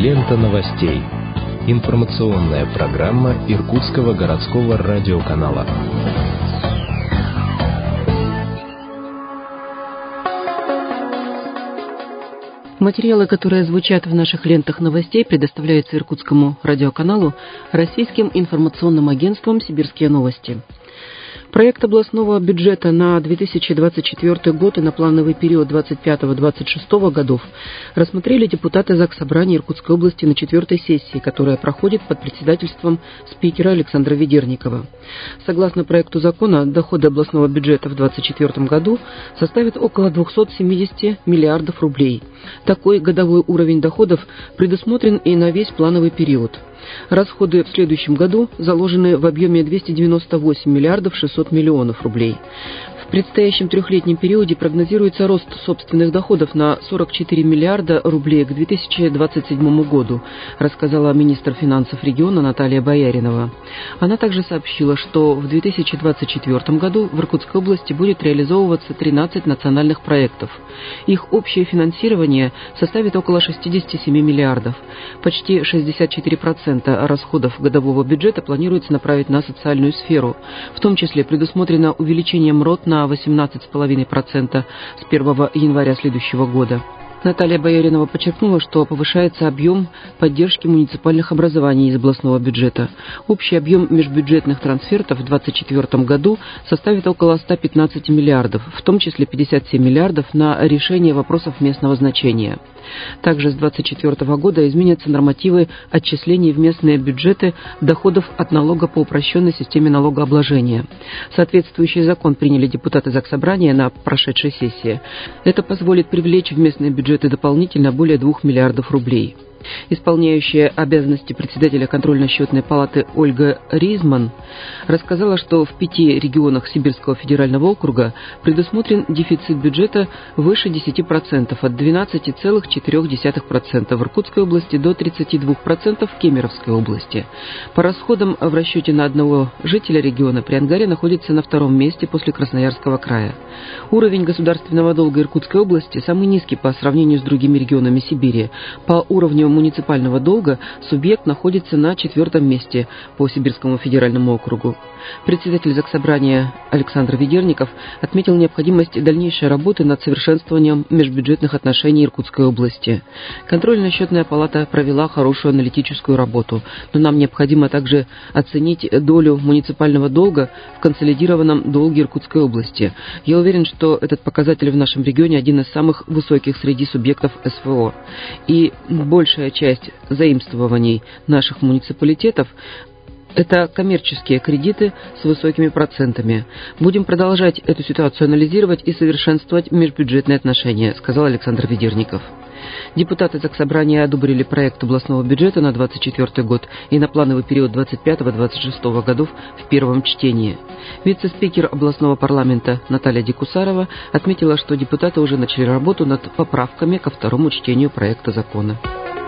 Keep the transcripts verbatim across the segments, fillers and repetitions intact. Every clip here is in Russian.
Лента новостей. Информационная программа Иркутского городского радиоканала. Материалы, которые звучат в наших лентах новостей, предоставляются Иркутскому радиоканалу российским информационным агентством «Сибирские новости». Проект областного бюджета на две тысячи двадцать четвёртый год и на плановый период двадцать пятого — двадцать шестого годов рассмотрели депутаты Заксобрания Иркутской области на четвертой сессии, которая проходит под председательством спикера Александра Ведерникова. Согласно проекту закона, доходы областного бюджета в две тысячи двадцать четвёртом году составят около двухсот семидесяти миллиардов рублей. Такой годовой уровень доходов предусмотрен и на весь плановый период. Расходы в следующем году заложены в объеме двести девяносто восемь миллиардов шестьсот миллионов рублей. В предстоящем трехлетнем периоде прогнозируется рост собственных доходов на сорок четыре миллиарда рублей к две тысячи двадцать седьмому году, рассказала министр финансов региона Наталья Бояринова. Она также сообщила, что в две тысячи двадцать четвёртом году в Иркутской области будет реализовываться тринадцать национальных проектов. Их общее финансирование составит около шестидесяти семи миллиардов. Почти шестьдесят четыре процента расходов годового бюджета планируется направить на социальную сферу. В том числе предусмотрено увеличение МРОТ на восемнадцать целых пять десятых процента с первого января следующего года. Наталья Бояринова подчеркнула, что повышается объем поддержки муниципальных образований из областного бюджета. Общий объем межбюджетных трансфертов в две тысячи двадцать четвёртом году составит около ста пятнадцати миллиардов, в том числе пятьдесят семь миллиардов на решение вопросов местного значения. Также с две тысячи двадцать четвёртого года изменятся нормативы отчислений в местные бюджеты доходов от налога по упрощенной системе налогообложения. Соответствующий закон приняли депутаты Заксобрания на прошедшей сессии. Это позволит привлечь в местные бюджеты дополнительно более двух миллиардов рублей. Исполняющая обязанности председателя контрольно-счетной палаты Ольга Ризман рассказала, что в пяти регионах Сибирского федерального округа предусмотрен дефицит бюджета выше десяти процентов, от двенадцати целых четырёх десятых процента в Иркутской области до тридцати двух процентов в Кемеровской области. По расходам в расчете на одного жителя региона Приангария находится на втором месте после Красноярского края. Уровень государственного долга Иркутской области самый низкий по сравнению с другими регионами Сибири. По уровню муниципального долга субъект находится на четвертом месте по Сибирскому федеральному округу. Председатель Заксобрания Александр Ведерников отметил необходимость дальнейшей работы над совершенствованием межбюджетных отношений Иркутской области. Контрольно-счетная палата провела хорошую аналитическую работу, но нам необходимо также оценить долю муниципального долга в консолидированном долге Иркутской области. Я уверен, что этот показатель в нашем регионе один из самых высоких среди субъектов СФО. И большая часть заимствований наших муниципалитетов – это коммерческие кредиты с высокими процентами. Будем продолжать эту ситуацию анализировать и совершенствовать межбюджетные отношения, сказал Александр Ведерников. Депутаты Заксобрания одобрили проект областного бюджета на две тысячи двадцать четвёртый год и на плановый период двадцать пятого — двадцать шестого годов в первом чтении. Вице-спикер областного парламента Наталья Дикусарова отметила, что депутаты уже начали работу над поправками ко второму чтению проекта закона.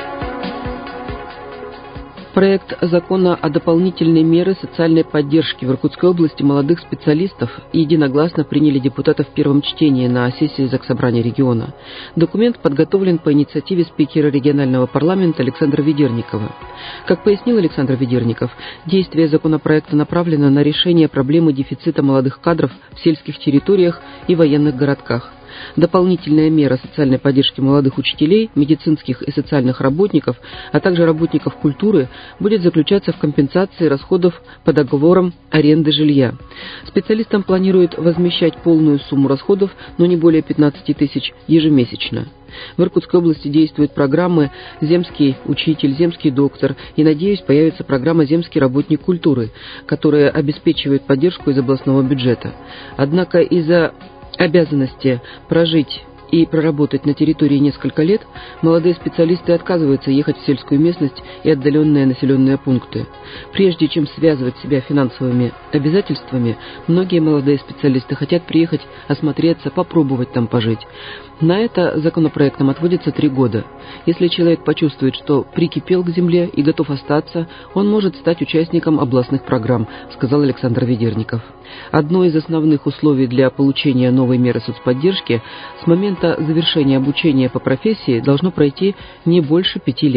Проект закона о дополнительной меры социальной поддержки в Иркутской области молодых специалистов единогласно приняли депутаты в первом чтении на сессии Заксобрания региона. Документ подготовлен по инициативе спикера регионального парламента Александра Ведерникова. Как пояснил Александр Ведерников, действие законопроекта направлено на решение проблемы дефицита молодых кадров в сельских территориях и военных городках. Дополнительная мера социальной поддержки молодых учителей, медицинских и социальных работников, а также работников культуры будет заключаться в компенсации расходов по договорам аренды жилья. Специалистам планируют возмещать полную сумму расходов, но не более пятнадцати тысяч ежемесячно. В Иркутской области действуют программы «Земский учитель», «Земский доктор» и, надеюсь, появится программа «Земский работник культуры», которая обеспечивает поддержку из областного бюджета. Однако из-за обязанности прожить и проработать на территории несколько лет, молодые специалисты отказываются ехать в сельскую местность и отдаленные населенные пункты. Прежде чем связывать себя финансовыми обязательствами, многие молодые специалисты хотят приехать, осмотреться, попробовать там пожить. На это законопроектом отводится три года. Если человек почувствует, что прикипел к земле и готов остаться, он может стать участником областных программ, сказал Александр Ведерников. Одно из основных условий для получения новой меры соцподдержки – с момента завершения обучения по профессии должно пройти не больше пяти лет.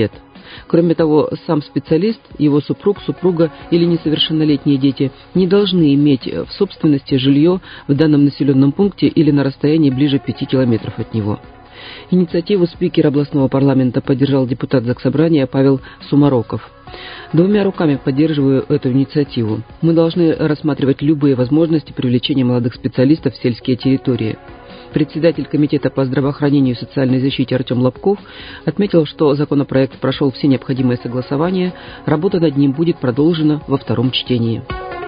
Кроме того, сам специалист, его супруг, супруга или несовершеннолетние дети не должны иметь в собственности жилье в данном населенном пункте или на расстоянии ближе пяти километров от него. Инициативу спикера областного парламента поддержал депутат Заксобрания Павел Сумароков. Двумя руками поддерживаю эту инициативу. Мы должны рассматривать любые возможности привлечения молодых специалистов в сельские территории. Председатель комитета по здравоохранению и социальной защите Артем Лобков отметил, что законопроект прошел все необходимые согласования, работа над ним будет продолжена во втором чтении.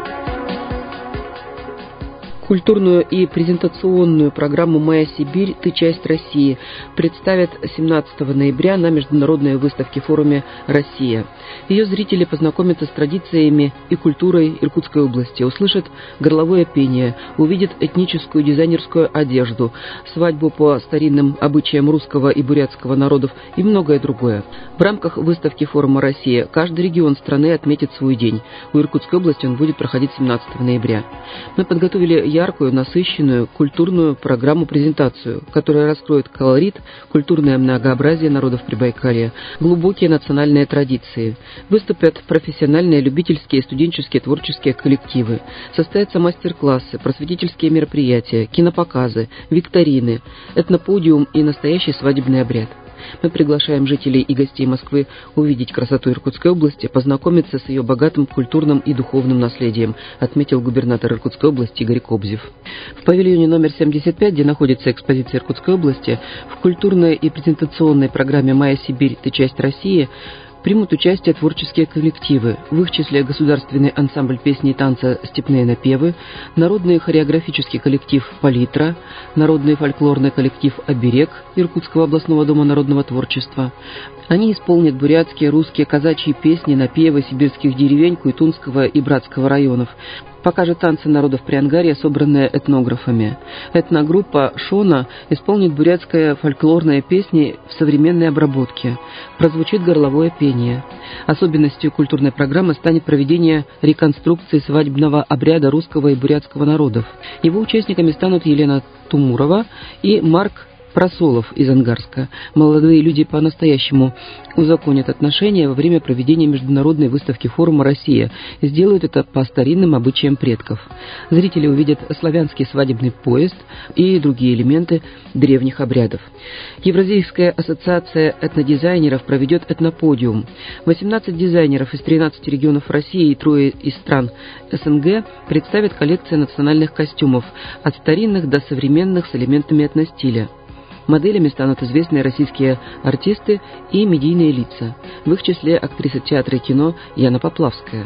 Культурную и презентационную программу «Моя Сибирь. Ты часть России» представят семнадцатого ноября на международной выставке форуме «Россия». Ее зрители познакомятся с традициями и культурой Иркутской области, услышат горловое пение, увидят этническую дизайнерскую одежду, свадьбу по старинным обычаям русского и бурятского народов и многое другое. В рамках выставки форума «Россия» каждый регион страны отметит свой день. У Иркутской области он будет проходить семнадцатого ноября. Мы подготовили яркую, насыщенную культурную программу-презентацию, которая раскроет колорит, культурное многообразие народов Прибайкалья, глубокие национальные традиции. Выступят профессиональные, любительские и студенческие творческие коллективы. Состоятся мастер-классы, просветительские мероприятия, кинопоказы, викторины, этноподиум и настоящий свадебный обряд. Мы приглашаем жителей и гостей Москвы увидеть красоту Иркутской области, познакомиться с ее богатым культурным и духовным наследием, отметил губернатор Иркутской области Игорь Кобзев. В павильоне номер семьдесят пять, где находится экспозиция Иркутской области, в культурной и презентационной программе «Моя Сибирь. Ты часть России» примут участие творческие коллективы, в их числе государственный ансамбль песни и танца «Степные напевы», народный хореографический коллектив «Палитра», народный фольклорный коллектив «Оберег» Иркутского областного дома народного творчества. Они исполнят бурятские, русские, казачьи песни, напевы сибирских деревень, Куйтунского и Братского районов. Покажет танцы народов Приангарья, собранные этнографами. Этногруппа «Шона» исполнит бурятские фольклорные песни в современной обработке. Прозвучит горловое пение. Особенностью культурной программы станет проведение реконструкции свадебного обряда русского и бурятского народов. Его участниками станут Елена Тумурова и Марк Просолов из Ангарска. Молодые люди по-настоящему узаконят отношения во время проведения международной выставки форума «Россия» и сделают это по старинным обычаям предков. Зрители увидят славянский свадебный поезд и другие элементы древних обрядов. Евразийская ассоциация этнодизайнеров проведет этноподиум. восемнадцать дизайнеров из тринадцати регионов России и трое из стран СНГ представят коллекции национальных костюмов от старинных до современных с элементами этностиля. Моделями станут известные российские артисты и медийные лица, в их числе актриса театра и кино Яна Поплавская.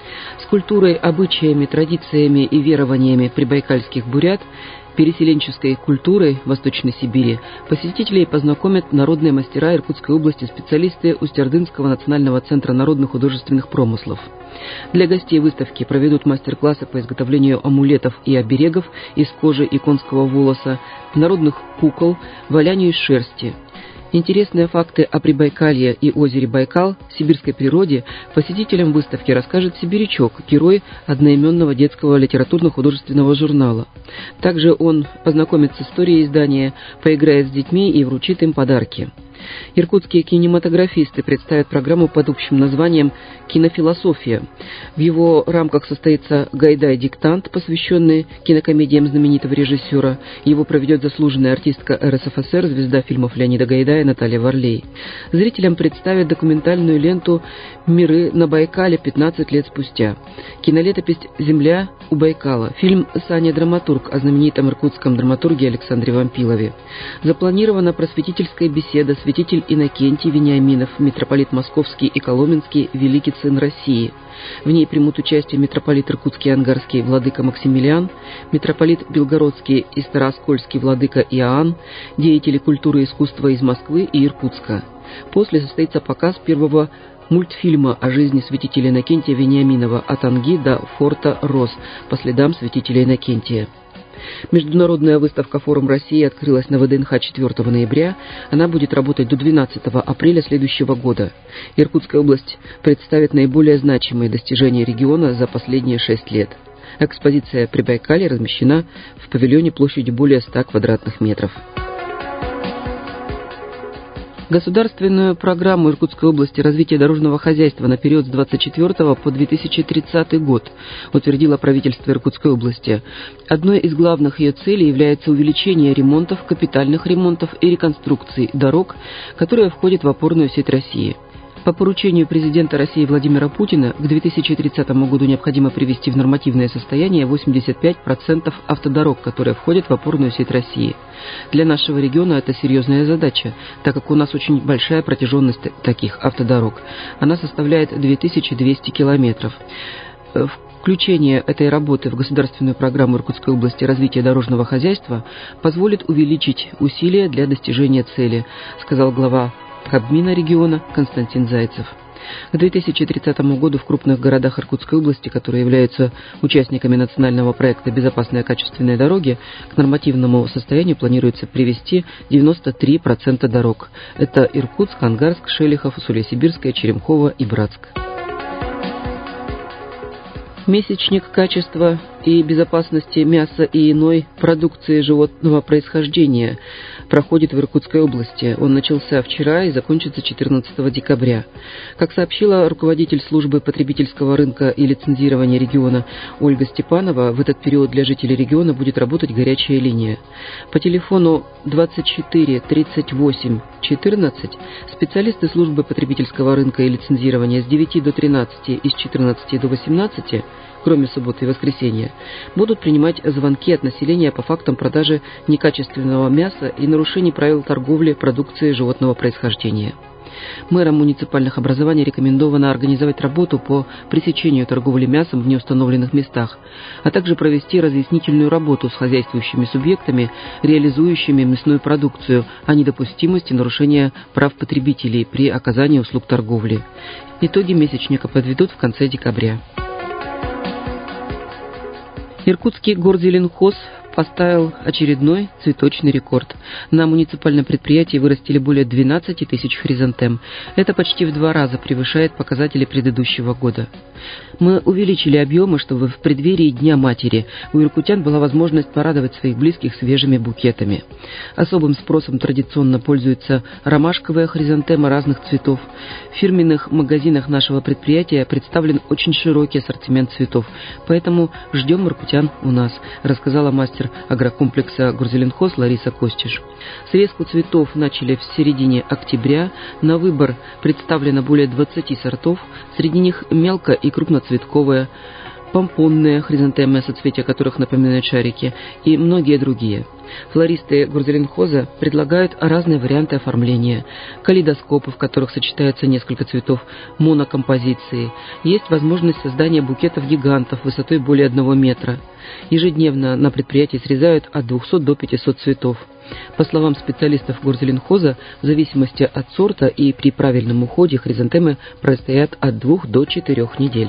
С культурой, обычаями, традициями и верованиями прибайкальских бурят, переселенческой культурой Восточной Сибири посетителей познакомят народные мастера Иркутской области, специалисты Усть-Ордынского национального центра народных художественных промыслов. Для гостей выставки проведут мастер-классы по изготовлению амулетов и оберегов из кожи и конского волоса, народных кукол, валянию из шерсти. Интересные факты о Прибайкалье и озере Байкал, сибирской природе посетителям выставки расскажет сибирячок, герой одноименного детского литературно-художественного журнала. Также он познакомится с историей издания, поиграет с детьми и вручит им подарки. Иркутские кинематографисты представят программу под общим названием «Кинофилософия». В его рамках состоится «Гайдай-диктант», посвященный кинокомедиям знаменитого режиссера. Его проведет заслуженная артистка эр эс эф эс эр, звезда фильмов Леонида Гайдая Наталья Варлей. Зрителям представят документальную ленту «Миры на Байкале пятнадцать лет спустя». Кинолетопись «Земля у Байкала». Фильм «Саня Драматург» о знаменитом иркутском драматурге Александре Вампилове. Запланирована просветительская беседа святитель Иннокентий Вениаминов, митрополит Московский и Коломенский, великий сын России. В ней примут участие митрополит Иркутский и Ангарский владыка Максимилиан, митрополит Белгородский и Старооскольский владыка Иоанн, деятели культуры и искусства из Москвы и Иркутска. После состоится показ первого мультфильма о жизни святителя Иннокентия Вениаминова от Анги до форта Рос по следам святителя Иннокентия. Международная выставка «Форум России» открылась на вэ дэ эн ха четвёртого ноября. Она будет работать до двенадцатого апреля следующего года. Иркутская область представит наиболее значимые достижения региона за последние шесть лет. Экспозиция Прибайкалья размещена в павильоне площадью более ста квадратных метров. Государственную программу Иркутской области развития дорожного хозяйства на период с двадцать четвёртого по две тысячи тридцатый год утвердило правительство Иркутской области. Одной из главных ее целей является увеличение ремонтов, капитальных ремонтов и реконструкций дорог, которые входят в опорную сеть России. По поручению президента России Владимира Путина к две тысячи тридцатому году необходимо привести в нормативное состояние восемьдесят пять процентов автодорог, которые входят в опорную сеть России. Для нашего региона это серьезная задача, так как у нас очень большая протяженность таких автодорог. Она составляет две тысячи двести километров. Включение этой работы в государственную программу Иркутской области развития дорожного хозяйства позволит увеличить усилия для достижения цели, сказал глава Кабмина региона Константин Зайцев. К две тысячи тридцатому году в крупных городах Иркутской области, которые являются участниками национального проекта «Безопасные качественные дороги», к нормативному состоянию планируется привести девяносто три процента дорог. Это Иркутск, Ангарск, Шелихов, Усолье-Сибирское, Черемхово и Братск. Месячник качества и безопасности мяса и иной продукции животного происхождения проходит в Иркутской области. Он начался вчера и закончится четырнадцатого декабря. Как сообщила руководитель службы потребительского рынка и лицензирования региона Ольга Степанова, в этот период для жителей региона будет работать горячая линия. По телефону двадцать четыре тридцать восемь четырнадцать специалисты службы потребительского рынка и лицензирования с девяти до тринадцати и с четырнадцати до восемнадцати, кроме субботы и воскресенья, будут принимать звонки от населения по фактам продажи некачественного мяса и нарушений правил торговли продукцией животного происхождения. Мэрам муниципальных образований рекомендовано организовать работу по пресечению торговли мясом в неустановленных местах, а также провести разъяснительную работу с хозяйствующими субъектами, реализующими мясную продукцию, о недопустимости нарушения прав потребителей при оказании услуг торговли. Итоги месячника подведут в конце декабря. Иркутский горзеленхоз поставил очередной цветочный рекорд. На муниципальном предприятии вырастили более двенадцати тысяч хризантем. Это почти в два раза превышает показатели предыдущего года. Мы увеличили объемы, чтобы в преддверии Дня Матери у иркутян была возможность порадовать своих близких свежими букетами. Особым спросом традиционно пользуется ромашковая хризантема разных цветов. В фирменных магазинах нашего предприятия представлен очень широкий ассортимент цветов, поэтому ждем иркутян у нас, рассказала мастер агрокомплекса «Горзеленхоз» Лариса Костиш. Срезку цветов начали в середине октября. На выбор представлено более двадцати сортов, среди них мелко- и крупноцветковые, помпонные хризантемы, соцветия которых напоминают шарики, и многие другие. Флористы горзеленхоза предлагают разные варианты оформления: калейдоскопы, в которых сочетаются несколько цветов, монокомпозиции. Есть возможность создания букетов-гигантов высотой более одного метра. Ежедневно на предприятии срезают от двухсот до пятисот цветов. По словам специалистов горзеленхоза, в зависимости от сорта и при правильном уходе хризантемы простоят от двух до четырех недель.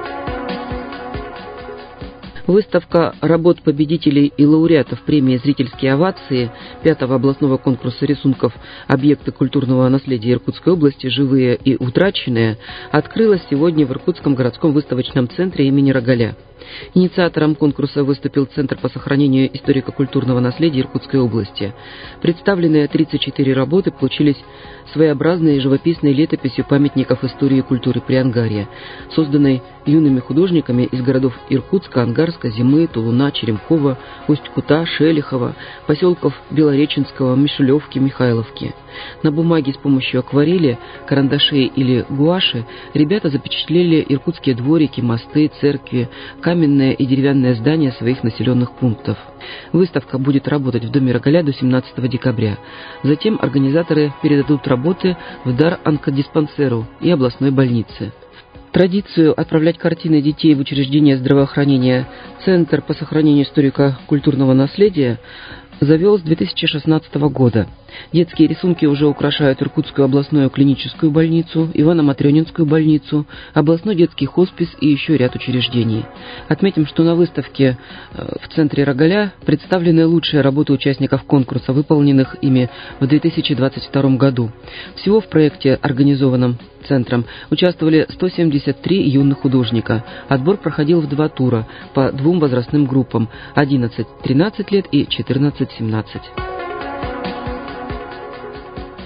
Выставка работ победителей и лауреатов премии «Зрительские овации» пятого областного конкурса рисунков «Объекты культурного наследия Иркутской области. Живые и утраченные» открылась сегодня в Иркутском городском выставочном центре имени Рогаля. Инициатором конкурса выступил Центр по сохранению историко-культурного наследия Иркутской области. Представленные тридцать четыре работы получились своеобразной живописной летописью памятников истории и культуры Приангарья, созданной юными художниками из городов Иркутска, Ангарска, Зимы, Тулуна, Черемхова, Усть-Кута, Шелихова, поселков Белореченского, Мишелевки, Михайловки. На бумаге с помощью акварели, карандашей или гуаши ребята запечатлели иркутские дворики, мосты, церкви, каменные и деревянные здания своих населенных пунктов. Выставка будет работать в доме Рогаля до семнадцатого декабря. Затем организаторы передадут работы в дар онкодиспансеру и областной больнице. Традицию отправлять картины детей в учреждения здравоохранения Центр по сохранению историко-культурного наследия завел с две тысячи шестнадцатого года. Детские рисунки уже украшают Иркутскую областную клиническую больницу, Ивано-Матрёнинскую больницу, областной детский хоспис и еще ряд учреждений. Отметим, что на выставке в центре Рогаля представлены лучшие работы участников конкурса, выполненных ими в две тысячи двадцать втором году. Всего в проекте, организованном центром, участвовали сто семьдесят три юных художника. Отбор проходил в два тура по двум возрастным группам – одиннадцать-тринадцать лет и четырнадцать-семнадцать.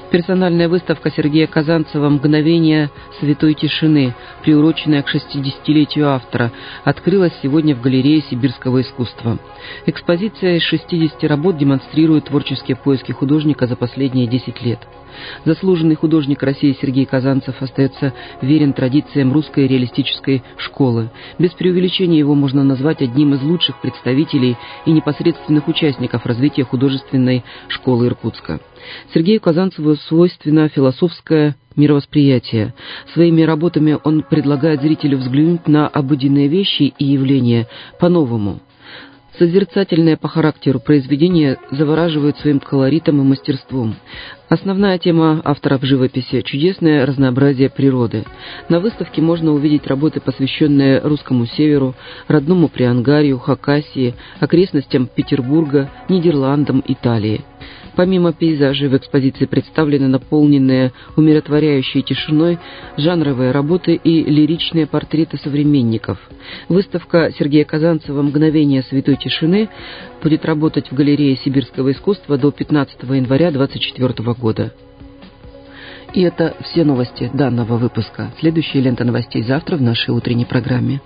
Персональная выставка Сергея Казанцева «Мгновение святой тишины», приуроченная к шестидесятилетию автора, открылась сегодня в галерее сибирского искусства. Экспозиция из шестидесяти работ демонстрирует творческие поиски художника за последние десять лет. Заслуженный художник России Сергей Казанцев остается верен традициям русской реалистической школы. Без преувеличения его можно назвать одним из лучших представителей и непосредственных участников развития художественной школы Иркутска. Сергею Казанцеву свойственно философское мировосприятие. Своими работами он предлагает зрителю взглянуть на обыденные вещи и явления по-новому. Созерцательное по характеру произведение завораживает своим колоритом и мастерством. Основная тема автора в живописи – чудесное разнообразие природы. На выставке можно увидеть работы, посвященные русскому северу, родному Приангарью, Хакасии, окрестностям Петербурга, Нидерландам, Италии. Помимо пейзажей в экспозиции представлены наполненные умиротворяющей тишиной жанровые работы и лиричные портреты современников. Выставка Сергея Казанцева «Мгновение святой тишины» будет работать в галерее сибирского искусства до пятнадцатого января две тысячи двадцать четвёртого года. И это все новости данного выпуска. Следующая лента новостей завтра в нашей утренней программе.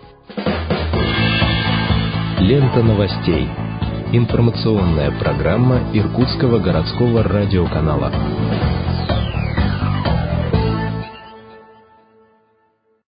Лента новостей. Информационная программа Иркутского городского радиоканала.